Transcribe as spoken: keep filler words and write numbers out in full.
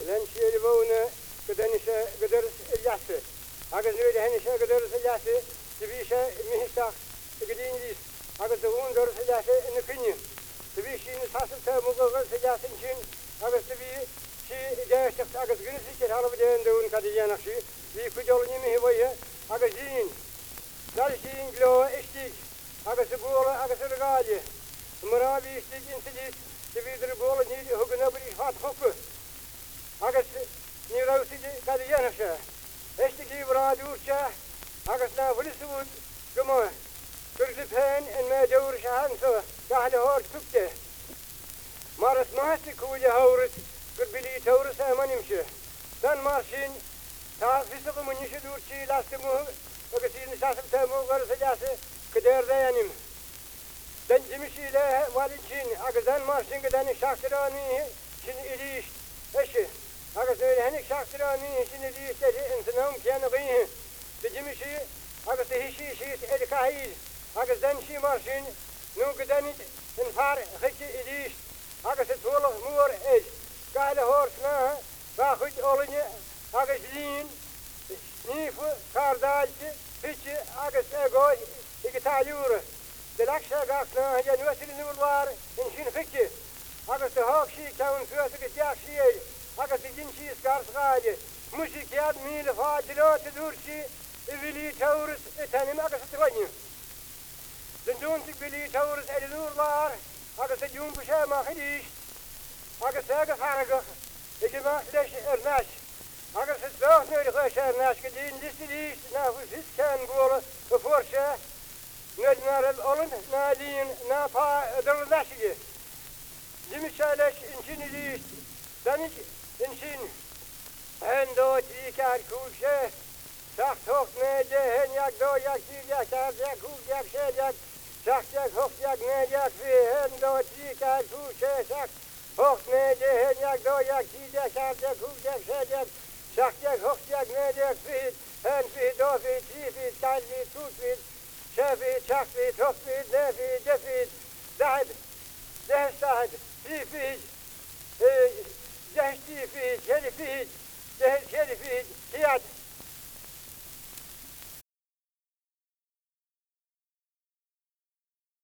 لأن شيء يبونه قدرنيش قدرس الجاسة هذا زوج هنيش قدرس الجاسة تبيشه مهشة قدين ليس هذا زون درس الجاسة نكني تبيشي نساسة مقرر الجاسة نشين هذا تبي شيء جاي شخص هذا جنسي كهذا بدين دون كذي نخشي بيكجولني مهوية هذا زين دالشين لو اشتيج هذا سبورة هذا سرقالي مرابي اشتيج انسليس تبي دربول نيل هو جنبري فات خوكه هذا نيروسي كذي نخشى اشتكي برادورشة هذا نافلسود كمان كرزبهن إن ما دور شهان سوا كهله هور سكته مارس ماسك هو جهورس كربلي تورس أمان يمشي تان مارشين تا فيسق من يشدور شيء لاستمه وكسي نساسب تامو غرس جاسه كدير ديانيم دن جمشي له والدشين أقدان مارشين قدان شاكراني شن إليش إيش أقدان هنيك شاكراني شن إليش تجي إنسانهم كيان غيه تجمشي أقدان هشي شيء إلكاهيل أقدان شي مارشين نو قدان انفار خيك إليش أقدان تولغ مور إيش قال هورسنا باخد أولني أقدان نيف كاردالش هيك أقدان أقول إكتاليوره دلكشة قاقنا هجا نوصل نولوار إنشين فكي أقدان هوك شي كون فيوسك جاك شي أقدان جنشي سكار سغالي مشي كياد ميل فاجلو تدور شي إبلي تورس إتاني ما أقدان تغني دندون تقبلي تورس أدلور لار أقدان جون بشا ما خليش أقدان أقدان فارقه إجماع ليش إرناش أقدان ستوخ نوري خوش إرناش كدين لستليش نافس كان قوله بفورشة نجمار الأولن نادين نافا درناشي جمشالش إنشين ليش دانش إنشين هندوت إيكار كوشة سخت هوك نجه هن يك دو يك شير يك تاب يك هوك يك شير يك سخت يك هوك يك نجه يك في هندوت إيكار كوشة سخت هوك نجه هن يك دو يك شير يك تاب يك هوك يك شير يك سخت يك هوك يك نجه يك في هن في دو في تي في تال في توت في شافي شافي توفي نافي جفي زعد زهش سعد في فيج زهش تي فيج هلي فيج زهش هلي فيج هياد